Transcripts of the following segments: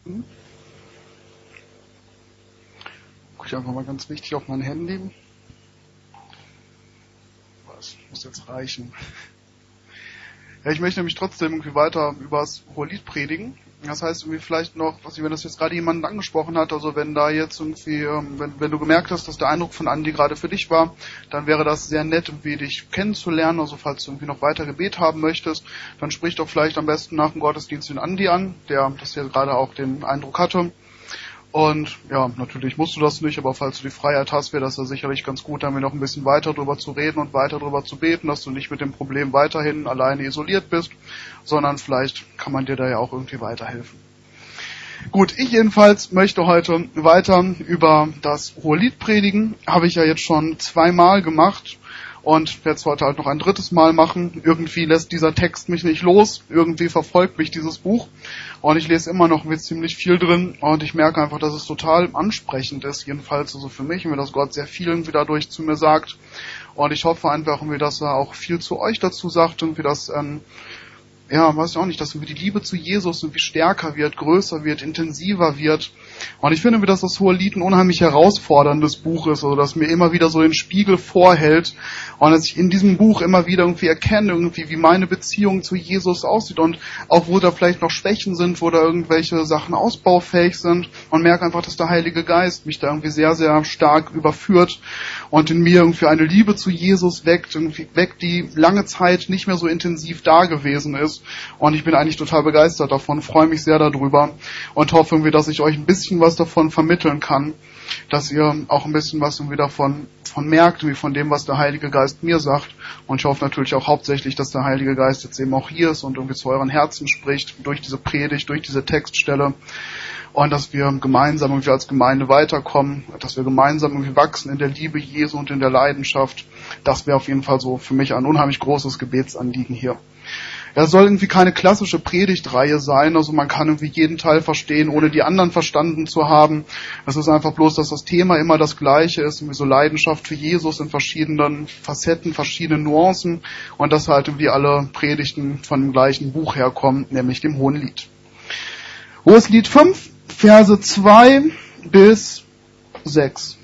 Gucke ich einfach mal ganz wichtig auf mein Handy. Was muss jetzt reichen? Ja, ich möchte nämlich trotzdem irgendwie weiter über das Hohelied predigen. Das heißt irgendwie vielleicht noch, wenn das jetzt gerade jemand angesprochen hat, also wenn da jetzt irgendwie, wenn du gemerkt hast, dass der Eindruck von Andi gerade für dich war, dann wäre das sehr nett, irgendwie dich kennenzulernen. Also falls du irgendwie noch weiter Gebet haben möchtest, dann sprich doch vielleicht am besten nach dem Gottesdienst den Andi an, der das hier gerade auch den Eindruck hatte. Und ja, natürlich musst du das nicht, aber falls du die Freiheit hast, wäre das ja sicherlich ganz gut, dann noch ein bisschen weiter drüber zu reden und weiter drüber zu beten, dass du nicht mit dem Problem weiterhin alleine isoliert bist, sondern vielleicht kann man dir da ja auch irgendwie weiterhelfen. Gut, ich jedenfalls möchte heute weiter über das Hohelied predigen. Habe ich ja jetzt schon 2-mal gemacht und werde es heute halt noch ein 3. Mal machen. Irgendwie lässt dieser Text mich nicht los, irgendwie verfolgt mich dieses Buch. Und ich lese immer noch ziemlich viel drin und ich merke einfach, dass es total ansprechend ist, jedenfalls also für mich, und dass Gott sehr viel irgendwie dadurch zu mir sagt. Und ich hoffe einfach irgendwie, dass er auch viel zu euch dazu sagt, irgendwie, dass, weiß ich auch nicht, dass irgendwie die Liebe zu Jesus irgendwie stärker wird, größer wird, intensiver wird. Und ich finde, dass das Hohelied ein unheimlich herausforderndes Buch ist, also dass mir immer wieder so den Spiegel vorhält und dass ich in diesem Buch immer wieder irgendwie erkenne, irgendwie, wie meine Beziehung zu Jesus aussieht und auch wo da vielleicht noch Schwächen sind, wo da irgendwelche Sachen ausbaufähig sind, und merke einfach, dass der Heilige Geist mich da irgendwie sehr, sehr stark überführt und in mir irgendwie eine Liebe zu Jesus weckt, die lange Zeit nicht mehr so intensiv da gewesen ist. Und ich bin eigentlich total begeistert davon, freue mich sehr darüber und hoffe irgendwie, dass ich euch ein bisschen was davon vermitteln kann, dass ihr auch ein bisschen was irgendwie davon merkt, wie von dem, was der Heilige Geist mir sagt. Und ich hoffe natürlich auch hauptsächlich, dass der Heilige Geist jetzt eben auch hier ist und irgendwie zu euren Herzen spricht, durch diese Predigt, durch diese Textstelle. Und dass wir gemeinsam irgendwie als Gemeinde weiterkommen, dass wir gemeinsam irgendwie wachsen in der Liebe Jesu und in der Leidenschaft. Das wäre auf jeden Fall so für mich ein unheimlich großes Gebetsanliegen hier. Es soll irgendwie keine klassische Predigtreihe sein, also man kann irgendwie jeden Teil verstehen, ohne die anderen verstanden zu haben. Es ist einfach bloß, dass das Thema immer das gleiche ist, irgendwie so Leidenschaft für Jesus in verschiedenen Facetten, verschiedenen Nuancen, und dass halt irgendwie alle Predigten von dem gleichen Buch herkommen, nämlich dem Hohelied. Hohelied 5, Verse 2 bis 6.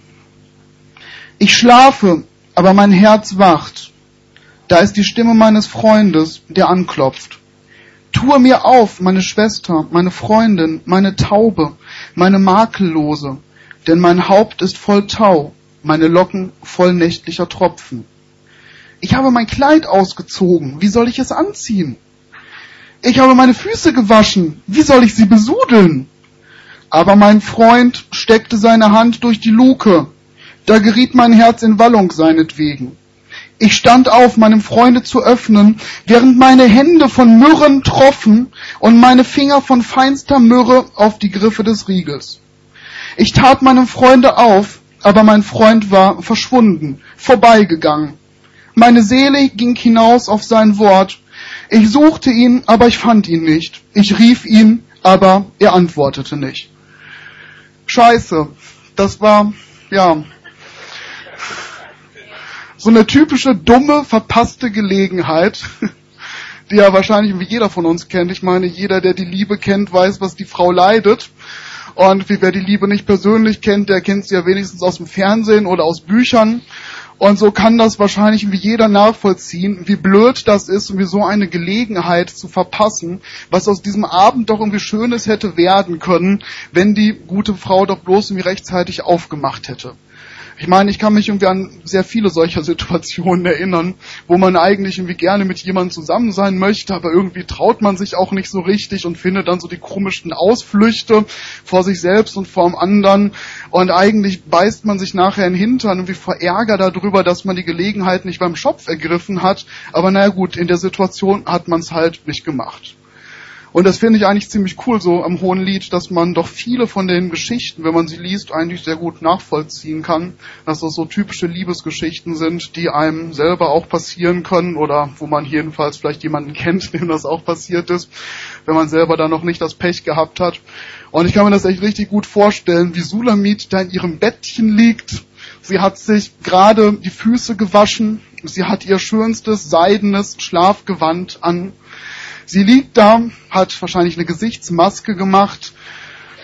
Ich schlafe, aber mein Herz wacht. Da ist die Stimme meines Freundes, der anklopft. Tue mir auf, meine Schwester, meine Freundin, meine Taube, meine Makellose, denn mein Haupt ist voll Tau, meine Locken voll nächtlicher Tropfen. Ich habe mein Kleid ausgezogen, wie soll ich es anziehen? Ich habe meine Füße gewaschen, wie soll ich sie besudeln? Aber mein Freund steckte seine Hand durch die Luke, da geriet mein Herz in Wallung seinetwegen. Ich stand auf, meinem Freunde zu öffnen, während meine Hände von Myrrhen troffen und meine Finger von feinster Myrrhe auf die Griffe des Riegels. Ich tat meinem Freunde auf, aber mein Freund war verschwunden, vorbeigegangen. Meine Seele ging hinaus auf sein Wort. Ich suchte ihn, aber ich fand ihn nicht. Ich rief ihn, aber er antwortete nicht. Scheiße, das war, so eine typische, dumme, verpasste Gelegenheit, die ja wahrscheinlich wie jeder von uns kennt. Ich meine, jeder, der die Liebe kennt, weiß, was die Frau leidet. Und wer die Liebe nicht persönlich kennt, der kennt sie ja wenigstens aus dem Fernsehen oder aus Büchern. Und so kann das wahrscheinlich wie jeder nachvollziehen, wie blöd das ist, irgendwie so eine Gelegenheit zu verpassen, was aus diesem Abend doch irgendwie Schönes hätte werden können, wenn die gute Frau doch bloß irgendwie rechtzeitig aufgemacht hätte. Ich meine, ich kann mich irgendwie an sehr viele solcher Situationen erinnern, wo man eigentlich irgendwie gerne mit jemandem zusammen sein möchte, aber irgendwie traut man sich auch nicht so richtig und findet dann so die komischsten Ausflüchte vor sich selbst und vor dem anderen. Und eigentlich beißt man sich nachher in den Hintern irgendwie vor Ärger darüber, dass man die Gelegenheit nicht beim Schopf ergriffen hat. Aber naja gut, in der Situation hat man es halt nicht gemacht. Und das finde ich eigentlich ziemlich cool so am Hohelied, dass man doch viele von den Geschichten, wenn man sie liest, eigentlich sehr gut nachvollziehen kann, dass das so typische Liebesgeschichten sind, die einem selber auch passieren können oder wo man jedenfalls vielleicht jemanden kennt, dem das auch passiert ist, wenn man selber da noch nicht das Pech gehabt hat. Und ich kann mir das echt richtig gut vorstellen, wie Sulamit da in ihrem Bettchen liegt. Sie hat sich gerade die Füße gewaschen, sie hat ihr schönstes seidenes Schlafgewand an. Sie liegt da, hat wahrscheinlich eine Gesichtsmaske gemacht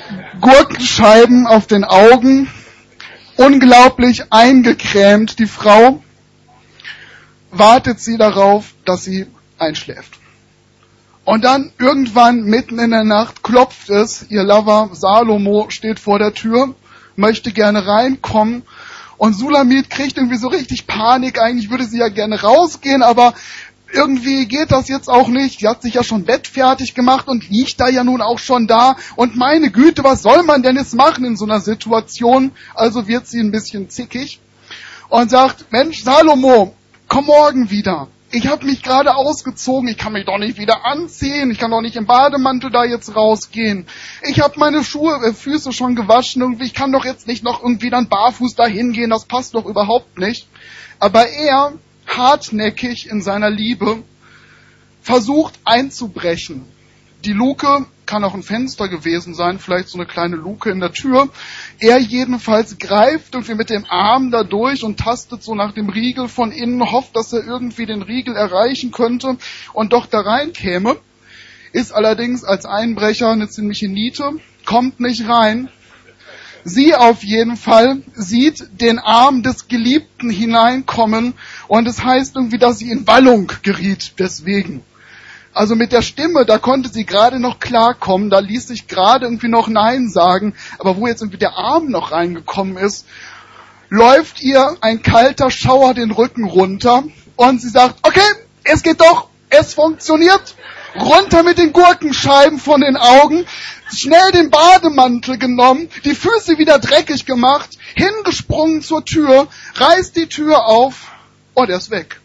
Gurkenscheiben auf den Augen, unglaublich eingecremt. Die Frau wartet sie darauf, dass sie einschläft. Und dann irgendwann mitten in der Nacht klopft es, ihr Lover Salomo steht vor der Tür, möchte gerne reinkommen und Sulamit kriegt irgendwie so richtig Panik, eigentlich würde sie ja gerne rausgehen, aber irgendwie geht das jetzt auch nicht. Sie hat sich ja schon bettfertig gemacht und liegt da ja nun auch schon da. Und meine Güte, was soll man denn jetzt machen in so einer Situation? Also wird sie ein bisschen zickig und sagt, Mensch, Salomo, komm morgen wieder. Ich habe mich gerade ausgezogen, ich kann mich doch nicht wieder anziehen, ich kann doch nicht im Bademantel da jetzt rausgehen. Ich habe meine Füße schon gewaschen, irgendwie, ich kann doch jetzt nicht noch irgendwie dann barfuß da hingehen, das passt doch überhaupt nicht. Aber er, hartnäckig in seiner Liebe, versucht einzubrechen. Die Luke kann auch ein Fenster gewesen sein, vielleicht so eine kleine Luke in der Tür. Er jedenfalls greift irgendwie mit dem Arm da durch und tastet so nach dem Riegel von innen, hofft, dass er irgendwie den Riegel erreichen könnte und doch da reinkäme. Ist allerdings als Einbrecher eine ziemliche Niete, kommt nicht rein. Sie auf jeden Fall sieht den Arm des Geliebten hineinkommen und es heißt irgendwie, dass sie in Wallung geriet deswegen. Also mit der Stimme, da konnte sie gerade noch klarkommen, da ließ sich gerade irgendwie noch Nein sagen, aber wo jetzt irgendwie der Arm noch reingekommen ist, läuft ihr ein kalter Schauer den Rücken runter und sie sagt, okay, es geht doch, es funktioniert, runter mit den Gurkenscheiben von den Augen, schnell den Bademantel genommen, die Füße wieder dreckig gemacht, hingesprungen zur Tür, reißt die Tür auf und er ist weg.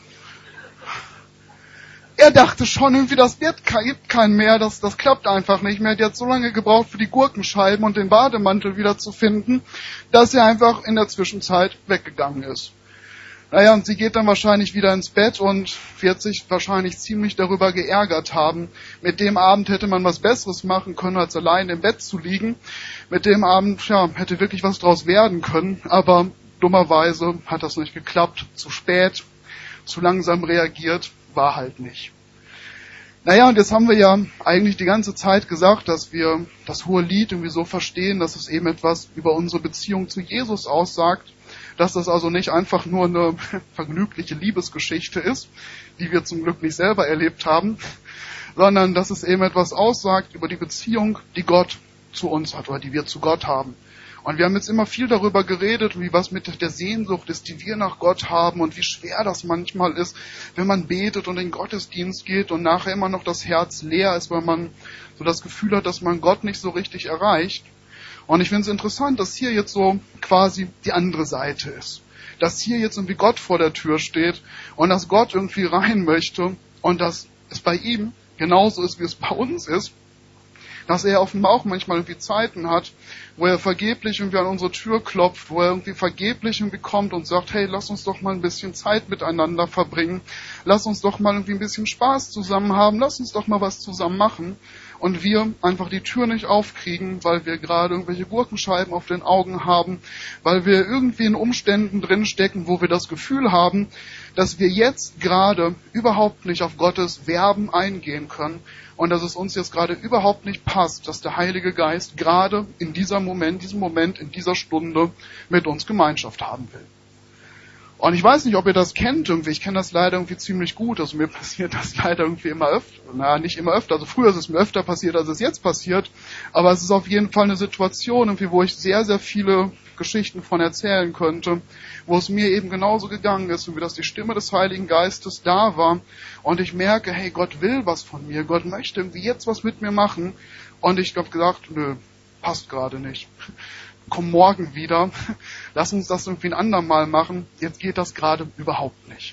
Er dachte schon irgendwie, das gibt keinen mehr, das klappt einfach nicht mehr. Der hat so lange gebraucht für die Gurkenscheiben und den Bademantel wieder zu finden, dass er einfach in der Zwischenzeit weggegangen ist. Naja, und sie geht dann wahrscheinlich wieder ins Bett und wird sich wahrscheinlich ziemlich darüber geärgert haben. Mit dem Abend hätte man was Besseres machen können, als allein im Bett zu liegen. Mit dem Abend, ja, hätte wirklich was draus werden können, aber dummerweise hat das nicht geklappt. Zu spät, zu langsam reagiert. War halt nicht. Naja, und jetzt haben wir ja eigentlich die ganze Zeit gesagt, dass wir das hohe Lied irgendwie so verstehen, dass es eben etwas über unsere Beziehung zu Jesus aussagt, dass das also nicht einfach nur eine vergnügliche Liebesgeschichte ist, die wir zum Glück nicht selber erlebt haben, sondern dass es eben etwas aussagt über die Beziehung, die Gott zu uns hat oder die wir zu Gott haben. Und wir haben jetzt immer viel darüber geredet, wie was mit der Sehnsucht ist, die wir nach Gott haben und wie schwer das manchmal ist, wenn man betet und in den Gottesdienst geht und nachher immer noch das Herz leer ist, weil man so das Gefühl hat, dass man Gott nicht so richtig erreicht. Und ich finde es interessant, dass hier jetzt so quasi die andere Seite ist. Dass hier jetzt irgendwie Gott vor der Tür steht und dass Gott irgendwie rein möchte und dass es bei ihm genauso ist, wie es bei uns ist. Dass er offenbar auch manchmal irgendwie Zeiten hat, wo er vergeblich irgendwie an unsere Tür klopft, wo er irgendwie vergeblich irgendwie kommt und sagt, hey, lass uns doch mal ein bisschen Zeit miteinander verbringen, lass uns doch mal irgendwie ein bisschen Spaß zusammen haben, lass uns doch mal was zusammen machen. Und wir einfach die Tür nicht aufkriegen, weil wir gerade irgendwelche Gurkenscheiben auf den Augen haben, weil wir irgendwie in Umständen drinstecken, wo wir das Gefühl haben, dass wir jetzt gerade überhaupt nicht auf Gottes Verben eingehen können und dass es uns jetzt gerade überhaupt nicht passt, dass der Heilige Geist gerade in diesem Moment, in dieser Stunde mit uns Gemeinschaft haben will. Und ich weiß nicht, ob ihr das kennt irgendwie. Ich kenne das leider irgendwie ziemlich gut. Also mir passiert das leider irgendwie immer öfter. Nicht immer öfter. Also früher ist es mir öfter passiert, als es jetzt passiert. Aber es ist auf jeden Fall eine Situation, irgendwie, wo ich sehr, sehr viele Geschichten von erzählen könnte, wo es mir eben genauso gegangen ist, wie dass die Stimme des Heiligen Geistes da war. Und ich merke, hey, Gott will was von mir. Gott möchte irgendwie jetzt was mit mir machen. Und ich habe gesagt, nö, passt gerade nicht. Komm morgen wieder, lass uns das irgendwie ein andermal machen, jetzt geht das gerade überhaupt nicht.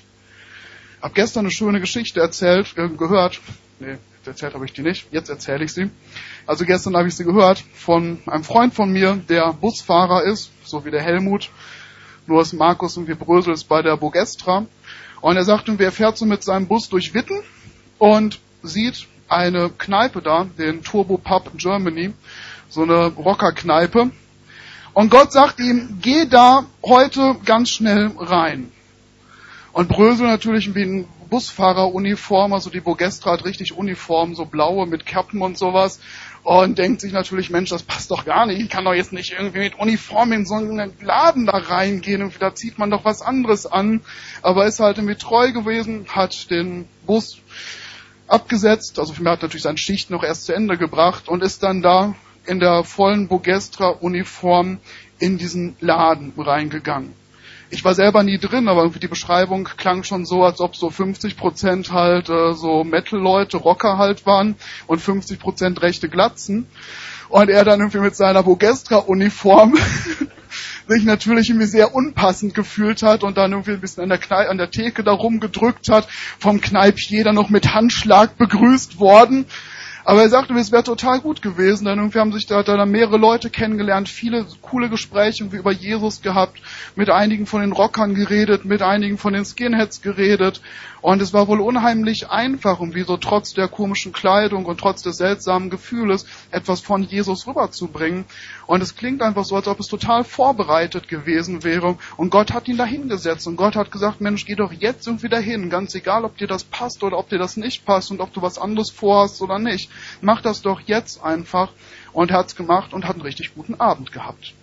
Hab gestern eine schöne Geschichte gehört, erzählt habe ich die nicht, jetzt erzähle ich sie. Also gestern habe ich sie gehört von einem Freund von mir, der Busfahrer ist, so wie der Helmut, nur ist Markus und wir Brösel ist bei der Bogestra. Und er sagte, er fährt so mit seinem Bus durch Witten und sieht eine Kneipe da, den Turbo Pub Germany, so eine Rockerkneipe. Und Gott sagt ihm, geh da heute ganz schnell rein. Und Brösel natürlich wie ein Busfahreruniform, also die Bogestra hat richtig Uniform, so blaue mit Kappen und sowas. Und denkt sich natürlich, Mensch, das passt doch gar nicht. Ich kann doch jetzt nicht irgendwie mit Uniform in so einen Laden da reingehen und da zieht man doch was anderes an. Aber ist halt irgendwie treu gewesen, hat den Bus abgesetzt, also er hat natürlich seine Schicht noch erst zu Ende gebracht und ist dann da in der vollen Bogestra-Uniform in diesen Laden reingegangen. Ich war selber nie drin, aber irgendwie die Beschreibung klang schon so, als ob so 50% halt so Metal-Leute, Rocker halt waren und 50% rechte Glatzen. Und er dann irgendwie mit seiner Bogestra-Uniform sich natürlich irgendwie sehr unpassend gefühlt hat und dann irgendwie ein bisschen an der Theke da rumgedrückt hat, vom Kneipier dann noch mit Handschlag begrüßt worden. Aber er sagte, es wäre total gut gewesen, denn irgendwie haben sich da mehrere Leute kennengelernt, viele coole Gespräche über Jesus gehabt, mit einigen von den Rockern geredet, mit einigen von den Skinheads geredet. Und es war wohl unheimlich einfach, irgendwie so trotz der komischen Kleidung und trotz des seltsamen Gefühles etwas von Jesus rüberzubringen. Und es klingt einfach so, als ob es total vorbereitet gewesen wäre. Und Gott hat ihn da hingesetzt und Gott hat gesagt, Mensch, geh doch jetzt irgendwie dahin, ganz egal, ob dir das passt oder ob dir das nicht passt und ob du was anderes vorhast oder nicht. Mach das doch jetzt einfach. Und er hat's gemacht und hat einen richtig guten Abend gehabt.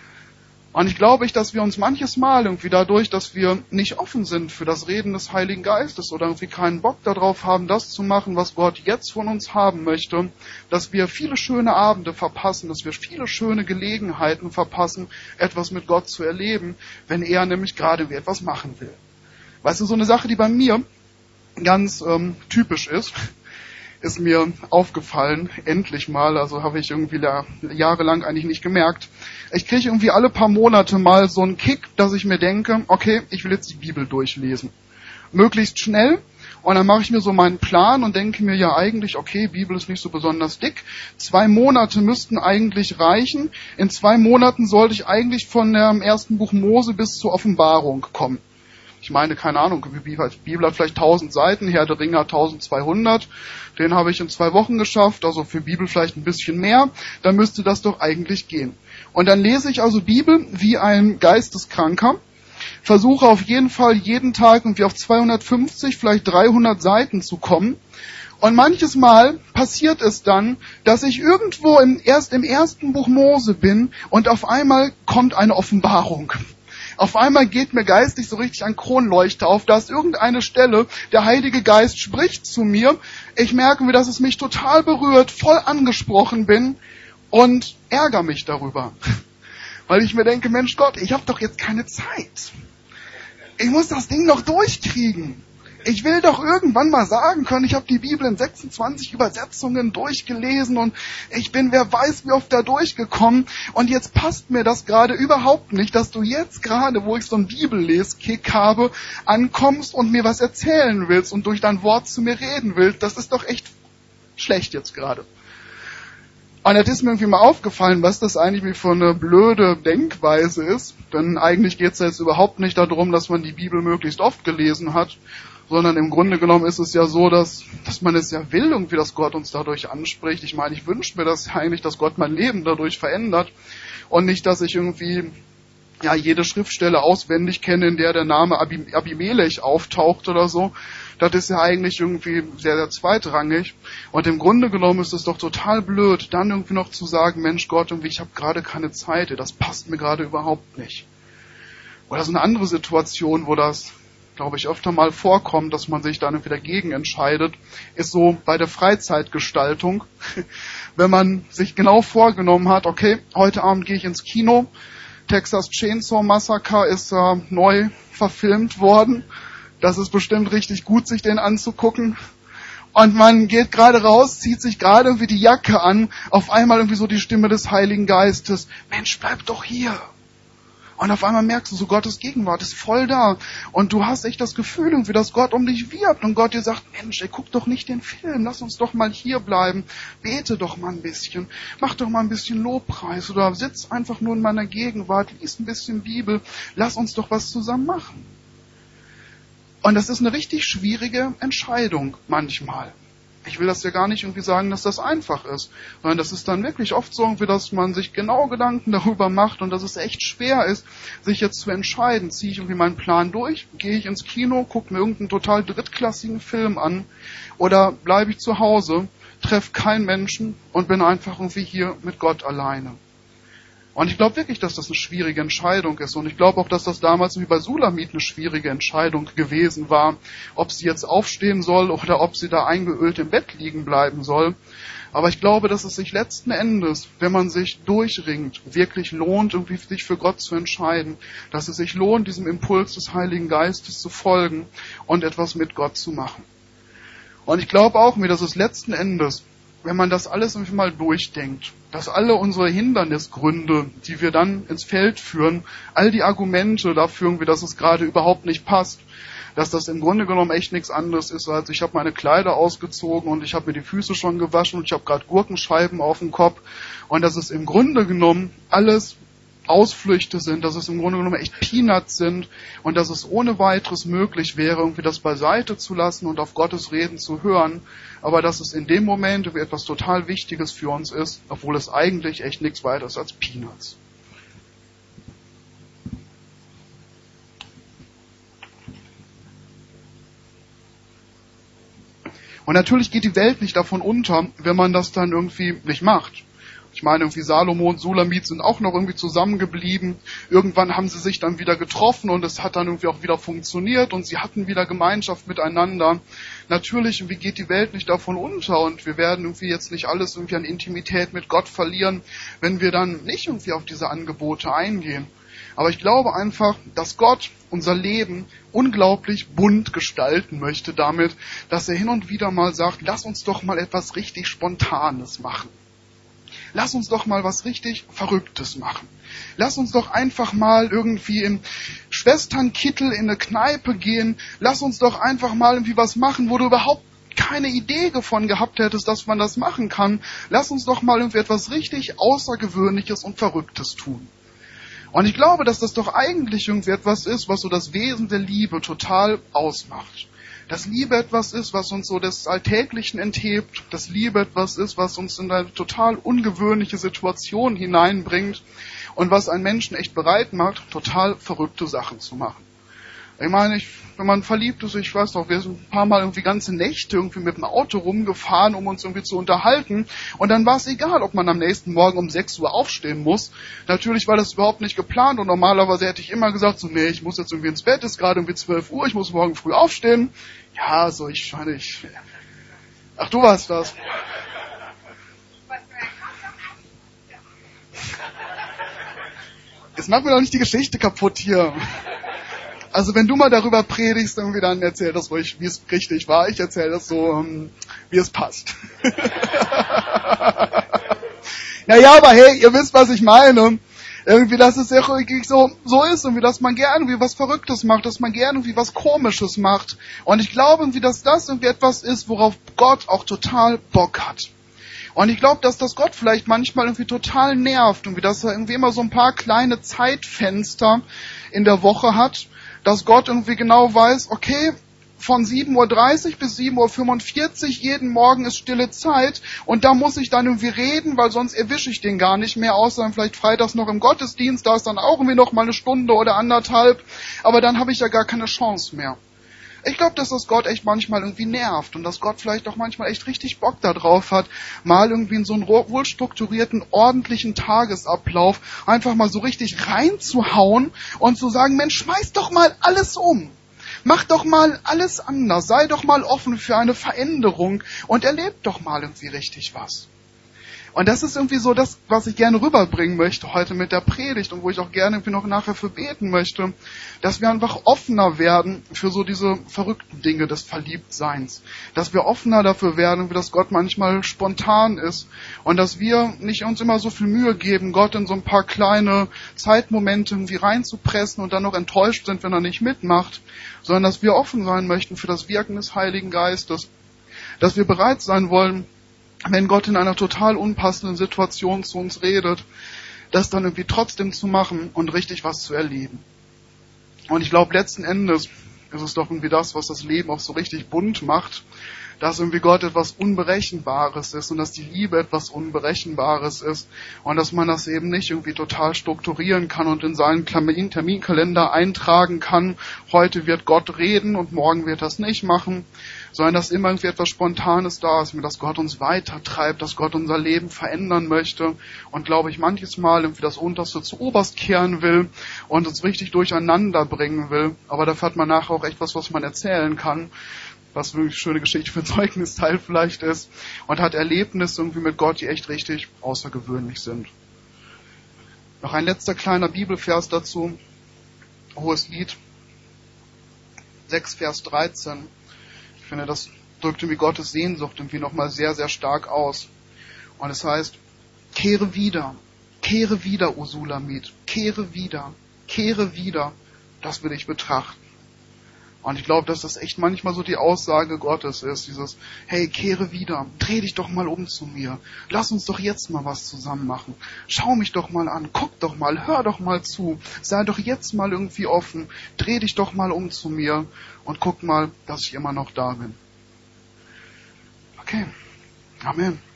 Und ich glaube, dass wir uns manches Mal irgendwie dadurch, dass wir nicht offen sind für das Reden des Heiligen Geistes oder irgendwie keinen Bock darauf haben, das zu machen, was Gott jetzt von uns haben möchte, dass wir viele schöne Abende verpassen, dass wir viele schöne Gelegenheiten verpassen, etwas mit Gott zu erleben, wenn er nämlich gerade etwas machen will. Weißt du, so eine Sache, die bei mir ganz typisch ist mir aufgefallen, endlich mal, also habe ich irgendwie jahrelang eigentlich nicht gemerkt. Ich kriege irgendwie alle paar Monate mal so einen Kick, dass ich mir denke, okay, ich will jetzt die Bibel durchlesen. Möglichst schnell. Und dann mache ich mir so meinen Plan und denke mir ja eigentlich, okay, Bibel ist nicht so besonders dick. 2 Monate müssten eigentlich reichen. In 2 Monaten sollte ich eigentlich von dem ersten Buch Mose bis zur Offenbarung kommen. Ich meine, keine Ahnung, die Bibel hat vielleicht 1000 Seiten, Herr der Ringe hat 1200. Den habe ich in 2 Wochen geschafft, also für Bibel vielleicht ein bisschen mehr. Dann müsste das doch eigentlich gehen. Und dann lese ich also Bibel wie ein Geisteskranker, versuche auf jeden Fall jeden Tag irgendwie auf 250, vielleicht 300 Seiten zu kommen. Und manches Mal passiert es dann, dass ich irgendwo erst im ersten Buch Mose bin und auf einmal kommt eine Offenbarung. Auf einmal geht mir geistig so richtig ein Kronleuchter auf, da ist irgendeine Stelle, der Heilige Geist spricht zu mir, ich merke, dass es mich total berührt, voll angesprochen bin und ärgere mich darüber. Weil ich mir denke, Mensch Gott, ich habe doch jetzt keine Zeit. Ich muss das Ding noch durchkriegen. Ich will doch irgendwann mal sagen können, ich habe die Bibel in 26 Übersetzungen durchgelesen und ich bin, wer weiß, wie oft da durchgekommen. Und jetzt passt mir das gerade überhaupt nicht, dass du jetzt gerade, wo ich so einen Bibelleskick habe, ankommst und mir was erzählen willst und durch dein Wort zu mir reden willst. Das ist doch echt schlecht jetzt gerade. Und das ist mir irgendwie mal aufgefallen, was das eigentlich für eine blöde Denkweise ist. Denn eigentlich geht es ja jetzt überhaupt nicht darum, dass man die Bibel möglichst oft gelesen hat, sondern im Grunde genommen ist es ja so, dass man es ja will, irgendwie, dass Gott uns dadurch anspricht. Ich meine, ich wünsche mir das eigentlich, dass Gott mein Leben dadurch verändert und nicht, dass ich irgendwie jede Schriftstelle auswendig kenne, in der Name Abimelech auftaucht oder so. Das ist ja eigentlich irgendwie sehr, sehr zweitrangig. Und im Grunde genommen ist es doch total blöd, dann irgendwie noch zu sagen, Mensch Gott, irgendwie, ich habe gerade keine Zeit, das passt mir gerade überhaupt nicht. Oder so eine andere Situation, wo das, glaube ich, öfter mal vorkommt, dass man sich dann irgendwie dagegen entscheidet, ist so bei der Freizeitgestaltung. Wenn man sich genau vorgenommen hat, okay, heute Abend gehe ich ins Kino, Texas Chainsaw Massacre ist neu verfilmt worden, das ist bestimmt richtig gut, sich den anzugucken. Und man geht gerade raus, zieht sich gerade irgendwie die Jacke an, auf einmal irgendwie so die Stimme des Heiligen Geistes, Mensch, bleib doch hier. Und auf einmal merkst du, so Gottes Gegenwart ist voll da. Und du hast echt das Gefühl, irgendwie, dass Gott um dich wirbt. Und Gott dir sagt, Mensch, guck doch nicht den Film, lass uns doch mal hier bleiben. Bete doch mal ein bisschen. Mach doch mal ein bisschen Lobpreis. Oder sitz einfach nur in meiner Gegenwart, lies ein bisschen Bibel. Lass uns doch was zusammen machen. Und das ist eine richtig schwierige Entscheidung manchmal. ich will das ja gar nicht irgendwie sagen, dass das einfach ist, sondern das ist dann wirklich oft so, irgendwie, dass man sich genau Gedanken darüber macht und dass es echt schwer ist, sich jetzt zu entscheiden. Ziehe ich irgendwie meinen Plan durch? Gehe ich ins Kino, gucke mir irgendeinen total drittklassigen Film an oder bleibe ich zu Hause, treffe keinen Menschen und bin einfach irgendwie hier mit Gott alleine? Und ich glaube wirklich, dass das eine schwierige Entscheidung ist. Und ich glaube auch, dass das damals wie bei Sulamit eine schwierige Entscheidung gewesen war, ob sie jetzt aufstehen soll oder ob sie da eingeölt im Bett liegen bleiben soll. Aber ich glaube, dass es sich letzten Endes, wenn man sich durchringt, wirklich lohnt, irgendwie sich für Gott zu entscheiden. Dass es sich lohnt, diesem Impuls des Heiligen Geistes zu folgen und etwas mit Gott zu machen. Und ich glaube auch mir, dass es letzten Endes, wenn man das alles irgendwie mal durchdenkt, dass alle unsere Hindernisgründe, die wir dann ins Feld führen, all die Argumente dafür, irgendwie, dass es gerade überhaupt nicht passt, dass das im Grunde genommen echt nichts anderes ist, als ich habe meine Kleider ausgezogen und ich habe mir die Füße schon gewaschen und ich habe gerade Gurkenscheiben auf dem Kopf und dass es im Grunde genommen alles Ausflüchte sind, dass es im Grunde genommen echt Peanuts sind und dass es ohne weiteres möglich wäre, irgendwie das beiseite zu lassen und auf Gottes Reden zu hören, aber dass es in dem Moment irgendwie etwas total Wichtiges für uns ist, obwohl es eigentlich echt nichts weiter ist als Peanuts. Und natürlich geht die Welt nicht davon unter, wenn man das dann irgendwie nicht macht. Ich meine, irgendwie Salomo und Sulamit sind auch noch irgendwie zusammengeblieben. Irgendwann haben sie sich dann wieder getroffen und es hat dann irgendwie auch wieder funktioniert und sie hatten wieder Gemeinschaft miteinander. Natürlich irgendwie geht die Welt nicht davon unter und wir werden irgendwie jetzt nicht alles irgendwie an Intimität mit Gott verlieren, wenn wir dann nicht irgendwie auf diese Angebote eingehen. Aber ich glaube einfach, dass Gott unser Leben unglaublich bunt gestalten möchte damit, dass er hin und wieder mal sagt, lass uns doch mal etwas richtig Spontanes machen. Lass uns doch mal was richtig Verrücktes machen. Lass uns doch einfach mal irgendwie im Schwesternkittel in eine Kneipe gehen. Lass uns doch einfach mal irgendwie was machen, wo du überhaupt keine Idee davon gehabt hättest, dass man das machen kann. Lass uns doch mal irgendwie etwas richtig Außergewöhnliches und Verrücktes tun. Und ich glaube, dass das doch eigentlich irgendwie etwas ist, was so das Wesen der Liebe total ausmacht. Dass Liebe etwas ist, was uns so des Alltäglichen enthebt, dass Liebe etwas ist, was uns in eine total ungewöhnliche Situation hineinbringt und was einen Menschen echt bereit macht, total verrückte Sachen zu machen. Ich meine, wenn man verliebt ist, ich weiß noch, wir sind ein paar Mal irgendwie ganze Nächte irgendwie mit dem Auto rumgefahren, um uns irgendwie zu unterhalten. Und dann war es egal, ob man am nächsten Morgen um 6 Uhr aufstehen muss. Natürlich war das überhaupt nicht geplant und normalerweise hätte ich immer gesagt, so, nee, ich muss jetzt irgendwie ins Bett, ist gerade irgendwie 12 Uhr, ich muss morgen früh aufstehen. Ja, so, Ach, du warst das. Jetzt mach mir doch nicht die Geschichte kaputt hier. Also wenn du mal darüber predigst, irgendwie dann erzähl das ruhig, wie es richtig war. Ich erzähle das so, wie es passt. Naja, aber hey, ihr wisst, was ich meine. Irgendwie, dass es ja wirklich so ist, irgendwie, dass man gerne irgendwie was Verrücktes macht, dass man gerne irgendwie was Komisches macht. Und ich glaube irgendwie, dass das irgendwie etwas ist, worauf Gott auch total Bock hat. Und ich glaube, dass das Gott vielleicht manchmal irgendwie total nervt, irgendwie, dass er irgendwie immer so ein paar kleine Zeitfenster in der Woche hat, dass Gott irgendwie genau weiß, okay, von 7:30 bis 7:45 jeden Morgen ist stille Zeit und da muss ich dann irgendwie reden, weil sonst erwische ich den gar nicht mehr, außer dann vielleicht freitags noch im Gottesdienst, da ist dann auch irgendwie noch mal eine Stunde oder anderthalb, aber dann habe ich ja gar keine Chance mehr. Ich glaube, dass das Gott echt manchmal irgendwie nervt und dass Gott vielleicht auch manchmal echt richtig Bock da drauf hat, mal irgendwie in so einen wohlstrukturierten, ordentlichen Tagesablauf einfach mal so richtig reinzuhauen und zu sagen, Mensch, schmeiß doch mal alles um. Mach doch mal alles anders. Sei doch mal offen für eine Veränderung und erleb doch mal irgendwie richtig was. Und das ist irgendwie so das, was ich gerne rüberbringen möchte heute mit der Predigt und wo ich auch gerne irgendwie noch nachher für beten möchte, dass wir einfach offener werden für so diese verrückten Dinge des Verliebtseins. Dass wir offener dafür werden, wie das Gott manchmal spontan ist und dass wir nicht uns immer so viel Mühe geben, Gott in so ein paar kleine Zeitmomente irgendwie reinzupressen und dann noch enttäuscht sind, wenn er nicht mitmacht, sondern dass wir offen sein möchten für das Wirken des Heiligen Geistes. Dass wir bereit sein wollen, wenn Gott in einer total unpassenden Situation zu uns redet, das dann irgendwie trotzdem zu machen und richtig was zu erleben. Und ich glaube, letzten Endes ist es doch irgendwie das, was das Leben auch so richtig bunt macht, dass irgendwie Gott etwas Unberechenbares ist und dass die Liebe etwas Unberechenbares ist und dass man das eben nicht irgendwie total strukturieren kann und in seinen Terminkalender eintragen kann, heute wird Gott reden und morgen wird das nicht machen, sondern dass immer irgendwie etwas Spontanes da ist, dass Gott uns weitertreibt, dass Gott unser Leben verändern möchte und, glaube ich, manches Mal irgendwie das Unterste zu Oberst kehren will und uns richtig durcheinander bringen will. Aber dafür hat man nachher auch echt was man erzählen kann, was wirklich eine schöne Geschichte für ein Zeugnisteil vielleicht ist, und hat Erlebnisse irgendwie mit Gott, die echt richtig außergewöhnlich sind. Noch ein letzter kleiner Bibelvers dazu, Hoheslied 6, Vers 13. Ich finde, das drückt irgendwie Gottes Sehnsucht irgendwie nochmal sehr, sehr stark aus. Und es heißt, kehre wieder, O Sulamit, kehre wieder, das will ich betrachten. Und ich glaube, dass das echt manchmal so die Aussage Gottes ist, dieses, hey, kehre wieder, dreh dich doch mal um zu mir, lass uns doch jetzt mal was zusammen machen, schau mich doch mal an, guck doch mal, hör doch mal zu, sei doch jetzt mal irgendwie offen, dreh dich doch mal um zu mir und guck mal, dass ich immer noch da bin. Okay, Amen.